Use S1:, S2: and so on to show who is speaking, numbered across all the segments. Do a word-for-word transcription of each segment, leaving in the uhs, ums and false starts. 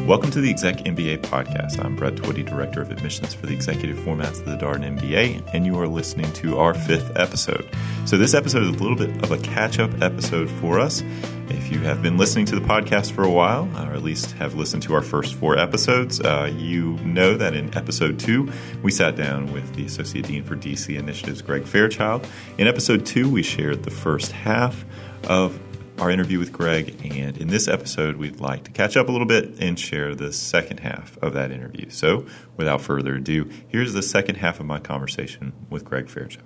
S1: Welcome to the Exec M B A podcast. I'm Brett Twitty, Director of Admissions for the Executive Formats of the Darden M B A, and you are listening to our fifth episode. So this episode is a little bit of a catch-up episode for us. If you have been listening to the podcast for a while, or at least have listened to our first four episodes, uh, you know that in episode two, we sat down with the Associate Dean for D C Initiatives, Greg Fairchild. In episode two, we shared the first half of our interview with Greg, and in this episode, we'd like to catch up a little bit and share the second half of that interview. So, without further ado, here's the second half of my conversation with Greg Fairchild.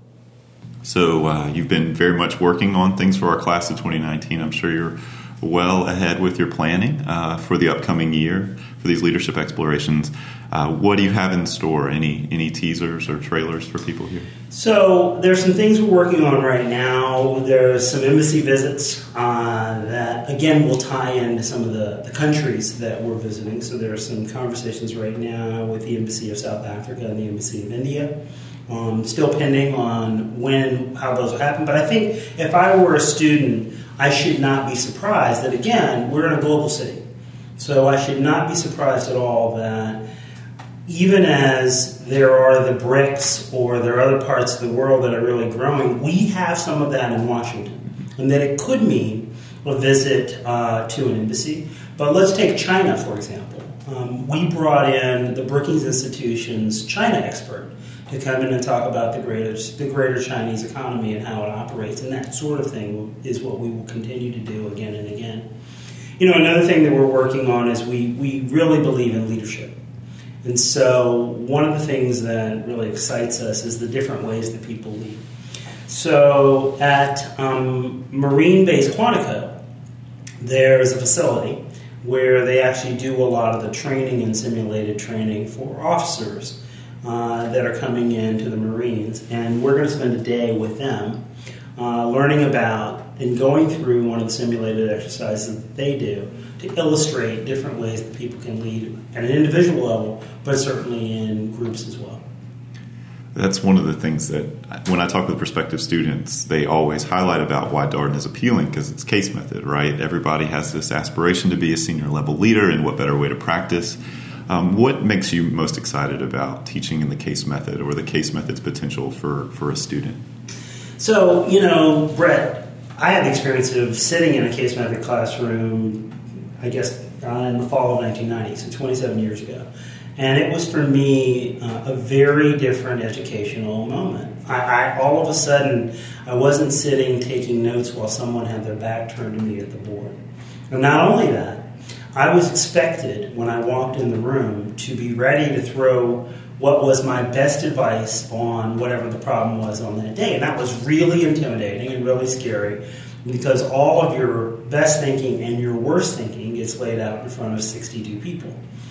S1: So, uh, you've been very much working on things for our class of twenty nineteen. I'm sure you're well ahead with your planning uh, for the upcoming year for these leadership explorations. Uh, what do you have in store? Any any teasers or trailers for people here?
S2: So there's some things we're working on right now. There's some embassy visits uh, that, again, will tie into some of the, the countries that we're visiting. So there are some conversations right now with the Embassy of South Africa and the Embassy of India. Um, still pending on when, how those will happen. But I think if I were a student, I should not be surprised that, again, we're in a global city. So I should not be surprised at all that even as there are the BRICS or there are other parts of the world that are really growing, we have some of that in Washington. And that it could mean a visit uh, to an embassy. But let's take China, for example. Um, we brought in the Brookings Institution's China expert to come in and talk about the greater, the greater Chinese economy and how it operates. And that sort of thing is what we will continue to do again and again. You know, another thing that we're working on is we, we really believe in leadership. And so one of the things that really excites us is the different ways that people lead. So at um, Marine Base Quantico, there's a facility where they actually do a lot of the training and simulated training for officers uh, that are coming into the Marines. And we're going to spend a day with them uh, learning about and going through one of the simulated exercises that they do to illustrate different ways that people can lead at an individual level, but certainly in groups as well.
S1: That's one of the things that when I talk with prospective students, they always highlight about why Darden is appealing, because it's case method, right? Everybody has this aspiration to be a senior level leader, and what better way to practice? Um, what makes you most excited about teaching in the case method or the case method's potential for, for a student?
S2: So, you know, Brett, I had the experience of sitting in a case method classroom, I guess, uh, in the fall of nineteen ninety, so twenty-seven years ago. And it was, for me, uh, a very different educational moment. I, I all of a sudden, I wasn't sitting taking notes while someone had their back turned to me at the board. And not only that, I was expected, when I walked in the room, to be ready to throw what was my best advice on whatever the problem was on that day. And that was really intimidating and really scary, because all of your best thinking and your worst thinking gets laid out in front of sixty-two people.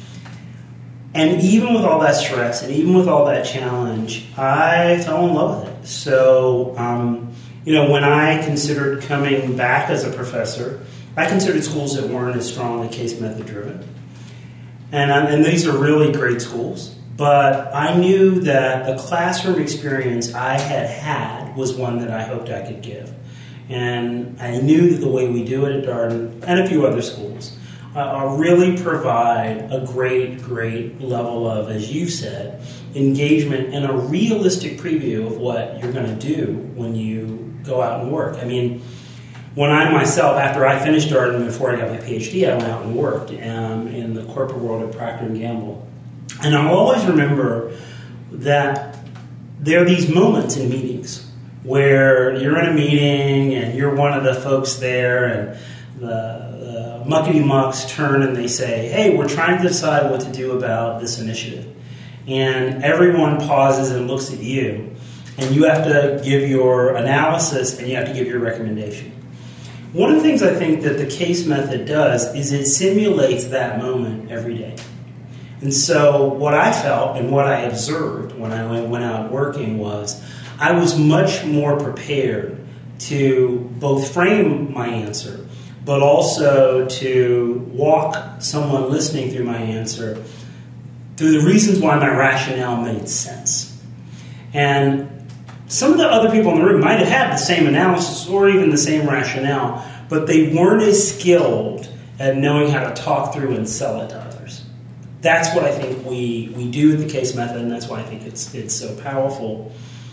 S2: And even with all that stress and even with all that challenge, I fell in love with it. So, um, you know, when I considered coming back as a professor, I considered schools that weren't as strongly case method driven. And, and these are really great schools. But I knew that the classroom experience I had had was one that I hoped I could give. And I knew that the way we do it at Darden and a few other schools uh, really provide a great, great level of, as you said, engagement and a realistic preview of what you're going to do when you go out and work. I mean, when I myself, after I finished Darden, before I got my P H D, I went out and worked um, in the corporate world at Procter and Gamble. And I'll always remember that there are these moments in meetings where you're in a meeting and you're one of the folks there, and the, the muckety-mucks turn and they say, hey, we're trying to decide what to do about this initiative. And everyone pauses and looks at you, and you have to give your analysis and you have to give your recommendation. One of the things I think that the case method does is it simulates that moment every day. And so what I felt and what I observed when I went out working was I was much more prepared to both frame my answer, but also to walk someone listening through my answer through the reasons why my rationale made sense. And some of the other people in the room might have had the same analysis or even the same rationale, but they weren't as skilled at knowing how to talk through and sell it to others. That's what I think we, we do with the case method, and that's why I think it's it's so powerful.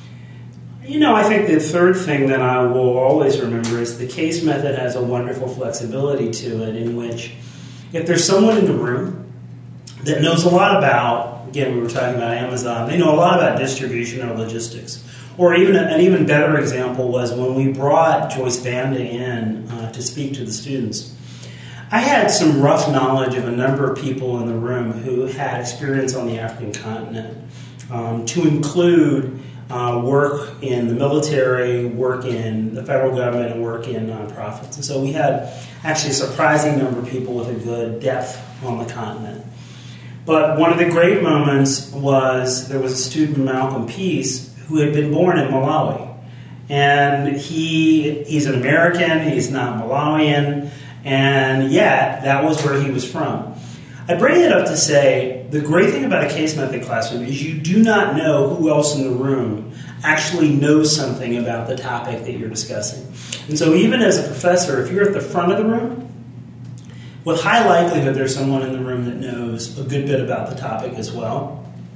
S2: You know, I think the third thing that I will always remember is the case method has a wonderful flexibility to it, in which if there's someone in the room that knows a lot about, again, we were talking about Amazon, they know a lot about distribution or logistics. Or even an even better example was when we brought Joyce Banda in uh, to speak to the students. I had some rough knowledge of a number of people in the room who had experience on the African continent, um, to include uh, work in the military, work in the federal government, and work in nonprofits. And so we had actually a surprising number of people with a good depth on the continent. But one of the great moments was there was a student, Malcolm Peace, who had been born in Malawi. And he he's an American, he's not Malawian, and yet that was where he was from. I bring it up to say the great thing about a case method classroom is you do not know who else in the room actually knows something about the topic that you're discussing. And so even as a professor, if you're at the front of the room, with high likelihood there's someone in the room that knows a good bit about the topic as well.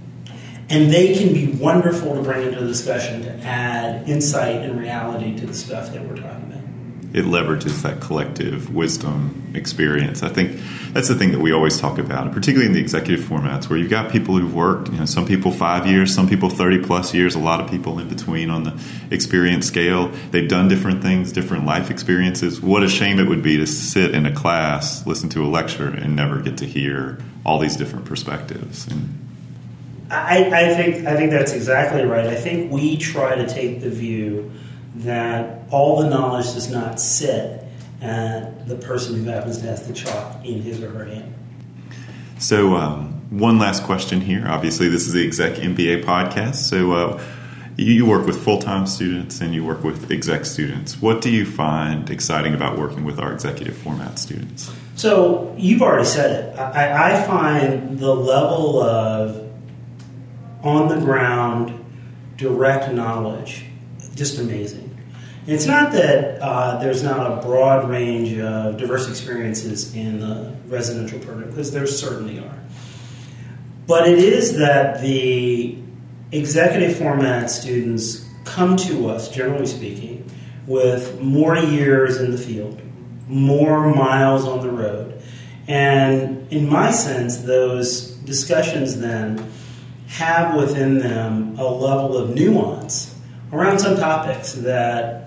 S2: And they can be wonderful to bring into the discussion to add insight and reality to the stuff that we're talking about.
S1: It leverages that collective wisdom experience. I think that's the thing that we always talk about, particularly in the executive formats, where you've got people who've worked, you know, some people five years, some people thirty plus years, a lot of people in between on the experience scale. They've done different things, different life experiences. What a shame it would be to sit in a class, listen to a lecture, and never get to hear all these different perspectives. And
S2: I, I think I think that's exactly right. I think we try to take the view that all the knowledge does not sit at the person who happens to have the chalk in his or her hand.
S1: So um, one last question here. Obviously, this is the Exec M B A podcast. So uh, you, you work with full-time students and you work with exec students. What do you find exciting about working with our executive format students?
S2: So you've already said it. I, I find the level of on-the-ground, direct knowledge just amazing. And it's not that uh, there's not a broad range of diverse experiences in the residential program, because there certainly are. But it is that the executive format students come to us, generally speaking, with more years in the field, more miles on the road. And in my sense, those discussions then have within them a level of nuance around some topics that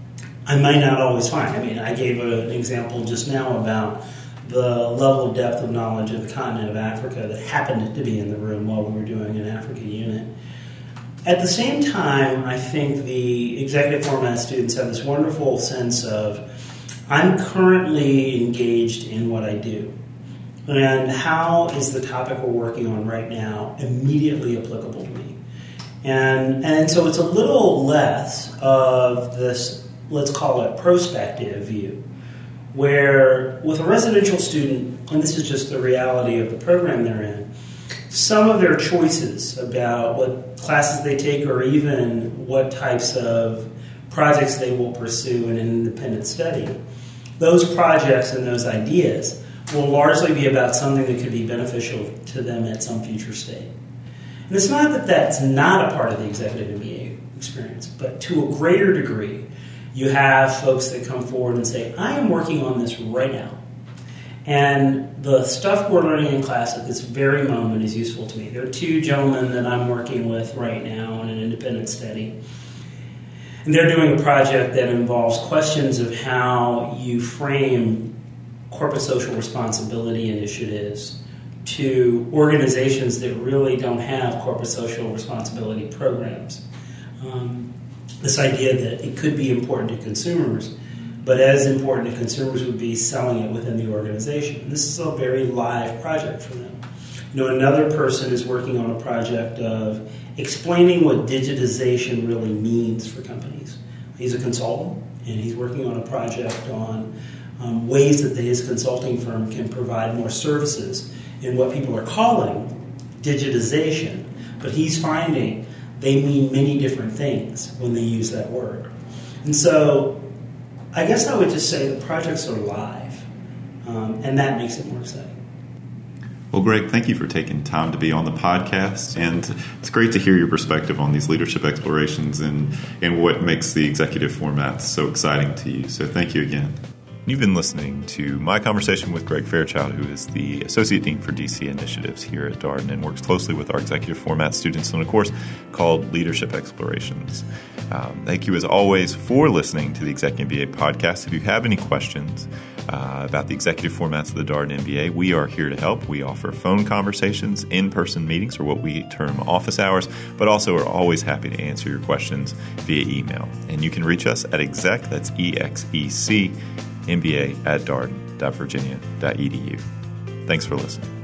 S2: I might not always find. I mean, I gave a, an example just now about the level of depth of knowledge of the continent of Africa that happened to be in the room while we were doing an Africa unit. At the same time, I think the executive format students have this wonderful sense of, I'm currently engaged in what I do. And how is the topic we're working on right now immediately applicable to me? And and so it's a little less of this, let's call it prospective view, where with a residential student, and this is just the reality of the program they're in, some of their choices about what classes they take or even what types of projects they will pursue in an independent study, those projects and those ideas will largely be about something that could be beneficial to them at some future state. And it's not that that's not a part of the executive M B A experience, but to a greater degree, you have folks that come forward and say, I am working on this right now. And the stuff we're learning in class at this very moment is useful to me. There are two gentlemen that I'm working with right now in an independent study. And they're doing a project that involves questions of how you frame corporate social responsibility initiatives to organizations that really don't have corporate social responsibility programs. Um, this idea that it could be important to consumers, but as important to consumers would be selling it within the organization. And this is a very live project for them. You know, another person is working on a project of explaining what digitization really means for companies. He's a consultant, and he's working on a project on um, ways that his consulting firm can provide more services in what people are calling digitization, but he's finding they mean many different things when they use that word. And so I guess I would just say the projects are live. um, and that makes it more exciting.
S1: Well, Greg, thank you for taking time to be on the podcast, and it's great to hear your perspective on these leadership explorations and, and what makes the executive format so exciting to you. So thank you again. You've been listening to my conversation with Greg Fairchild, who is the Associate Dean for D C Initiatives here at Darden and works closely with our executive format students on a course called Leadership Explorations. Um, thank you, as always, for listening to the Executive M B A podcast. If you have any questions uh, about the executive formats of the Darden M B A, we are here to help. We offer phone conversations, in-person meetings, or what we term office hours, but also are always happy to answer your questions via email. And you can reach us at exec, that's E X E C, M B A at darden dot virginia dot e d u. Thanks for listening.